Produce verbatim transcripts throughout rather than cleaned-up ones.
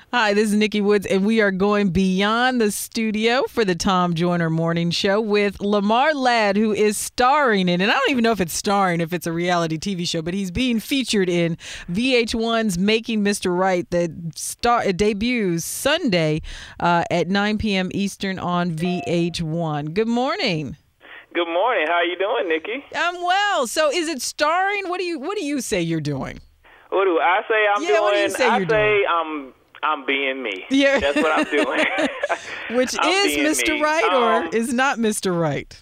Hi, this is Nikki Woods, and we are going beyond the studio for the Tom Joyner Morning Show with Lamar Ladd, who is starring in, and I don't even know if it's starring, if it's a reality T V show, but he's being featured in V H one's Making Mister Right that star- it debuts Sunday uh, at nine p.m. Eastern on V H one. Good morning. Good morning. How you doing, Nikki? I'm well. So is it starring? What do you What do you say you're doing? What do I say I'm yeah, doing? What do you say I you're say doing? I'm I'm being me. Yeah. That's what I'm doing. Which I'm is being Mister me. Right um, or is not Mister Right?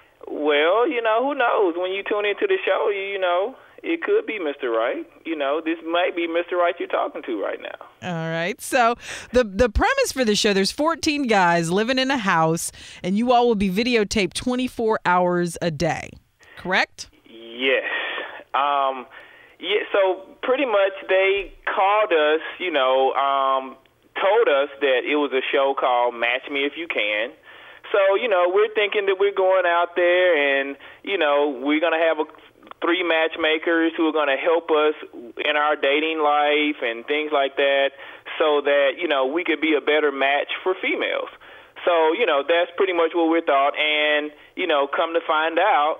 Well, you know, who knows? When you tune into the show, you, you know, it could be Mister Right. You know, this might be Mister Right you're talking to right now. All right. So the the premise for the show, there's fourteen guys living in a house, and you all will be videotaped twenty-four hours a day. Correct? Yes. Um, yeah, so pretty much they called us, you know, um, told us that it was a show called Match Me If You Can. So, you know, we're thinking that we're going out there and, you know, we're going to have a, three matchmakers who are going to help us in our dating life and things like that so that, you know, we could be a better match for females. So, you know, that's pretty much what we thought. And, you know, come to find out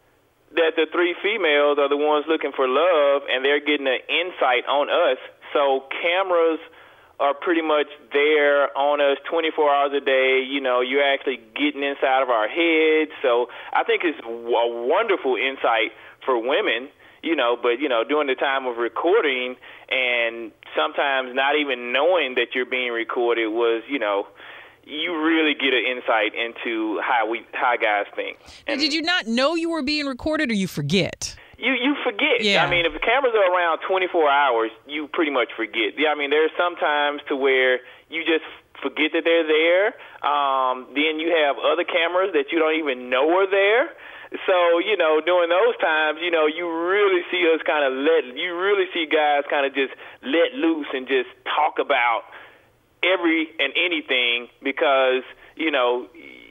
that the three females are the ones looking for love, and they're getting an insight on us. So cameras are pretty much there on us twenty-four hours a day. You know, you're actually getting inside of our heads. So I think it's a wonderful insight for women, you know, but, you know, during the time of recording and sometimes not even knowing that you're being recorded was, you know, you really get an insight into how we how guys think. And did you not know you were being recorded, or you forget? You you forget. Yeah. I mean, if the cameras are around twenty-four hours, you pretty much forget. Yeah, I mean, there's some times to where you just forget that they're there. Um, then you have other cameras that you don't even know are there. So, you know, during those times, you know, you really see us kind of let, you really see guys kind of just let loose and just talk about every and anything because, you know,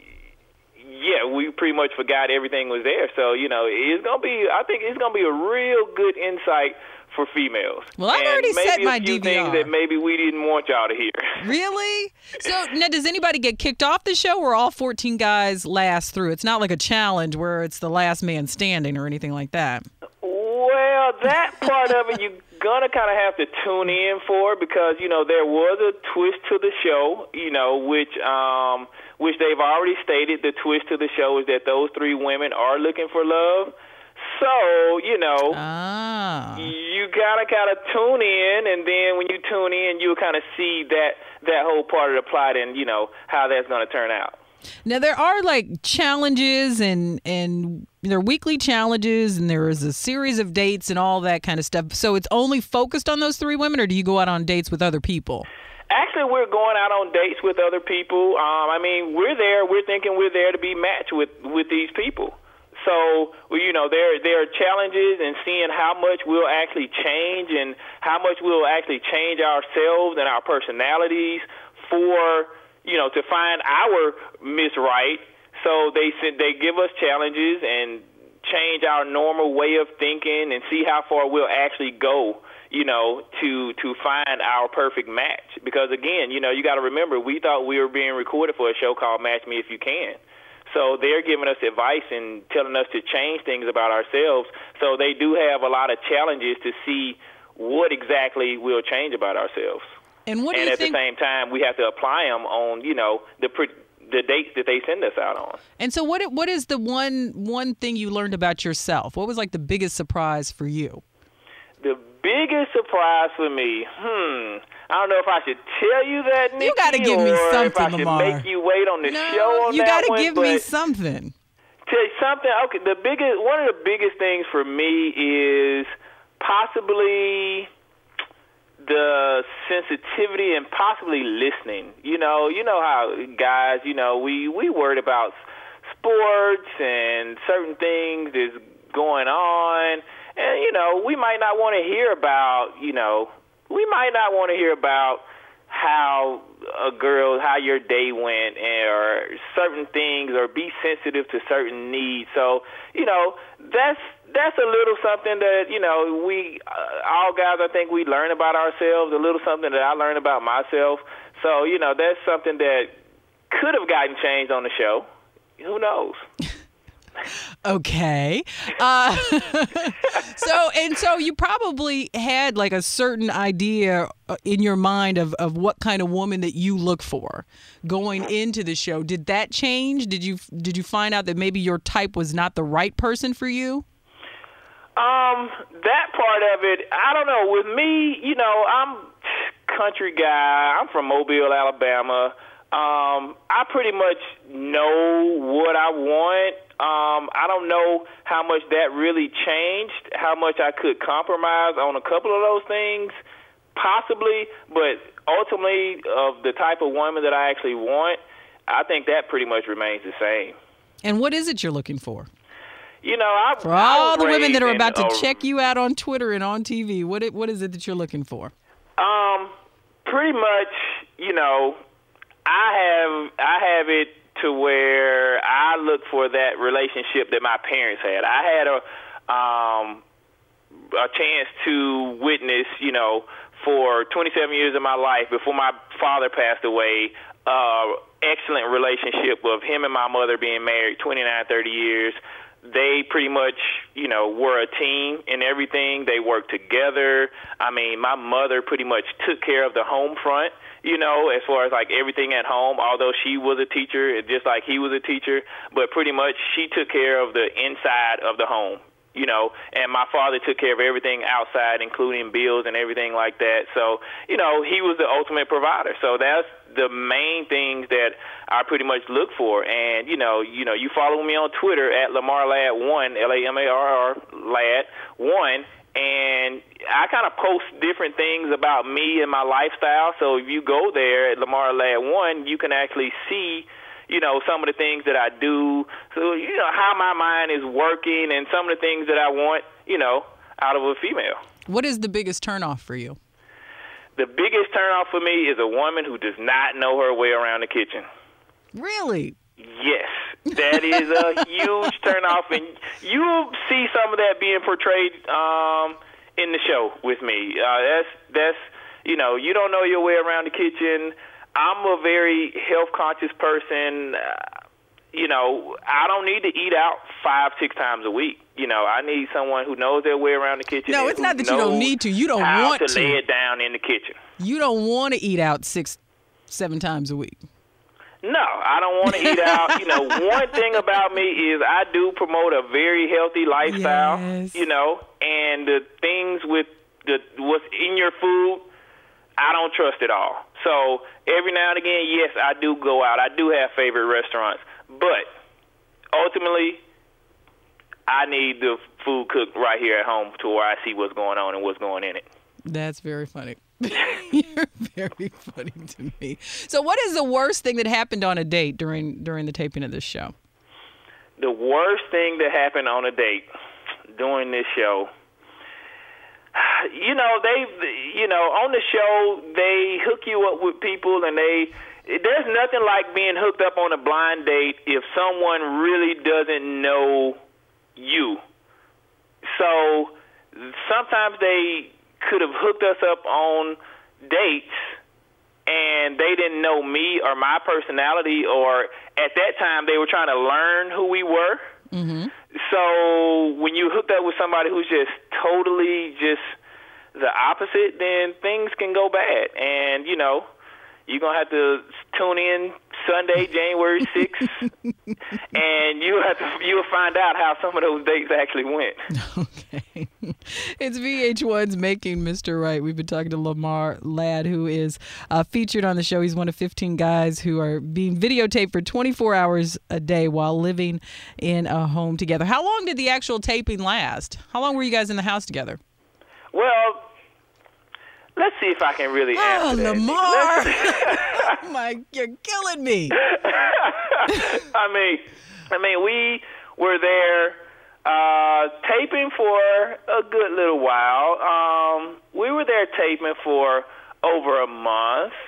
yeah, we pretty much forgot everything was there. So, you know, it's going to be, I think it's going to be a real good insight for females. Well, I've and already maybe set a my few D V R. things that maybe we didn't want y'all to hear. Really? So now, does anybody get kicked off the show, or all fourteen guys last through? It's not like a challenge where it's the last man standing or anything like that. Well, that part of it you're going to kind of have to tune in for because, you know, there was a twist to the show, you know, which um, which they've already stated. The twist to the show is that those three women are looking for love. So, you know, ah. you got to kind of tune in, and then when you tune in, you'll kind of see that, that whole part of the plot and, you know, how that's going to turn out. Now, there are, like, challenges, and, and there are weekly challenges, and there is a series of dates and all that kind of stuff. So it's only focused on those three women, or do you go out on dates with other people? Actually, we're going out on dates with other people. Um, I mean, we're there. We're thinking we're there to be matched with, with these people. So, you know, there there are challenges and seeing how much we'll actually change and how much we'll actually change ourselves and our personalities for, you know, to find our Miss Right. So they they give us challenges and change our normal way of thinking and see how far we'll actually go, you know, to to find our perfect match. Because, again, you know, you got to remember, we thought we were being recorded for a show called Match Me If You Can. So they're giving us advice and telling us to change things about ourselves. So they do have a lot of challenges to see what exactly we'll change about ourselves. And what do and you at think? the same time, we have to apply them on, you know, the the dates that they send us out on. And so what what is the one one thing you learned about yourself? What was like the biggest surprise for you? The biggest surprise for me, hmm, I don't know if I should tell you that, Nikki, You got to give me or something, if I should Lamar. make you wait on the no, show on you that gotta one. give me but something. Tell you something. Okay, the biggest, one of the biggest things for me is possibly the sensitivity and possibly listening. You know, you know how guys, you know, we we worried about sports and certain things that's going on. And, you know, we might not want to hear about, you know, we might not want to hear about how a girl how your day went, and, or certain things, or be sensitive to certain needs. So, you know, that's that's a little something that, you know, we uh, all guys, I think we learn about ourselves, a little something that I learned about myself. So, you know, that's something that could have gotten changed on the show. Who knows? Okay. Uh, so, and so you probably had like a certain idea in your mind of, of what kind of woman that you look for going into the show. Did that change? Did you did you find out that maybe your type was not the right person for you? Um, that part of it, I don't know. With me, you know, I'm country guy. I'm from Mobile, Alabama. Um, I pretty much know what I want. Um, I don't know how much that really changed, how much I could compromise on a couple of those things, possibly, but ultimately of the type of woman that I actually want, I think that pretty much remains the same. And what is it you're looking for? You know, I, for all I the women that are about in, to uh, check you out on Twitter and on T V, what it, what is it that you're looking for? Um, pretty much, you know, I have I have it to where I look for that relationship that my parents had. I had a um, a chance to witness, you know, for twenty-seven years of my life before my father passed away, uh, excellent relationship of him and my mother being married twenty-nine, thirty years. They pretty much, you know, were a team in everything. They worked together. I mean, my mother pretty much took care of the home front, you know, as far as like everything at home, although she was a teacher, just like he was a teacher, but pretty much she took care of the inside of the home, you know, and my father took care of everything outside, including bills and everything like that. So, you know, he was the ultimate provider. So that's the main things that I pretty much look for. And, you know, you know, you follow me on Twitter at Lamar Ladd one, L A M A R R Ladd one, and I kind of post different things about me and my lifestyle. So if you go there at Lamar Ladd one, you can actually see, you know, some of the things that I do. So, you know, how my mind is working and some of the things that I want, you know, out of a female. What is the biggest turnoff for you? The biggest turnoff for me is a woman who does not know her way around the kitchen. Really? Yes. That is a huge turnoff, and you'll see some of that being portrayed um, in the show with me. Uh, that's, that's, you know, you don't know your way around the kitchen. I'm a very health-conscious person. Uh, you know, I don't need to eat out five, six times a week. You know, I need someone who knows their way around the kitchen. No, it's not that you don't need to. You don't want to. How to lay it down in the kitchen. You don't want to eat out six, seven times a week. No, I don't want to eat out. You know, one thing about me is I do promote a very healthy lifestyle, yes. you know, and the things with the what's in your food, I don't trust it all. So every now and again, yes, I do go out. I do have favorite restaurants. But ultimately, I need the food cooked right here at home to where I see what's going on and what's going in it. That's very funny. You're very funny to me. So what is the worst thing that happened on a date during during the taping of this show? The worst thing that happened on a date during this show, you know, they, you know, on the show, they hook you up with people, and they, there's nothing like being hooked up on a blind date if someone really doesn't know you. So sometimes they could have hooked us up on dates and they didn't know me or my personality, or at that time they were trying to learn who we were. Mm-hmm. So when you hooked up with somebody who's just totally just the opposite, then things can go bad. And, you know, you're going to have to tune in Sunday, January sixth, and you'll have to, you'll find out how some of those dates actually went. Okay. It's V H one's Making Mister Right. We've been talking to Lamar Ladd, who is uh, featured on the show. He's one of fifteen guys who are being videotaped for twenty-four hours a day while living in a home together. How long did the actual taping last? How long were you guys in the house together? Well, let's see if I can really answer oh, that. Lamar. Oh, my, you're killing me. I mean, I mean, we were there uh, taping for a good little while. Um, we were there taping for over a month.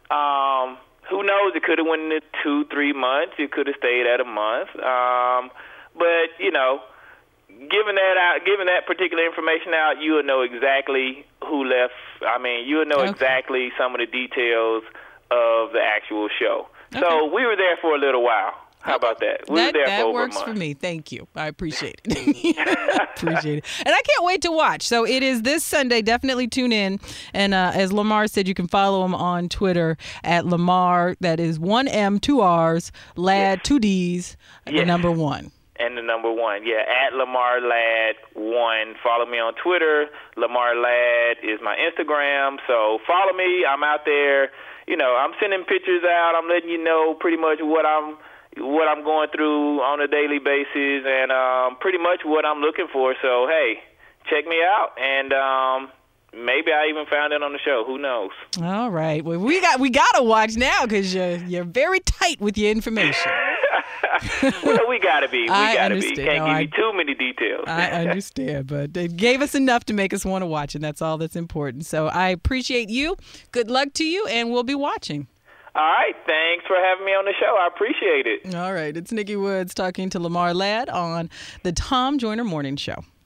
Um, who knows? It could have went into two, three months. It could have stayed at a month. Um, but you know, given that out, given that particular information out, you will know exactly who left. I mean, you will know okay. exactly some of the details of the actual show. Okay. So we were there for a little while. How about that? We that were there that for over works a month. for me. Thank you. I appreciate it. appreciate it. And I can't wait to watch. So it is this Sunday. Definitely tune in. And uh, as Lamar said, you can follow him on Twitter at Lamar. That is one M, two R's, Ladd, yes. two D's, yes. the number one. And the number one, yeah, at Lamar Ladd one. Follow me on Twitter. Lamar Ladd is my Instagram. So follow me. I'm out there. You know, I'm sending pictures out. I'm letting you know pretty much what I'm what I'm going through on a daily basis, and um, pretty much what I'm looking for. So hey, check me out, and um, maybe I even found it on the show. Who knows? All right. Well, we got we got to watch now because you're you're very tight with your information. Well, we gotta be. We I gotta understand. be. Can't no, give I, you too many details. I understand, but they gave us enough to make us want to watch, and that's all that's important. So I appreciate you. Good luck to you, and we'll be watching. All right. Thanks for having me on the show. I appreciate it. All right. It's Nikki Woods talking to Lamar Ladd on the Tom Joyner Morning Show.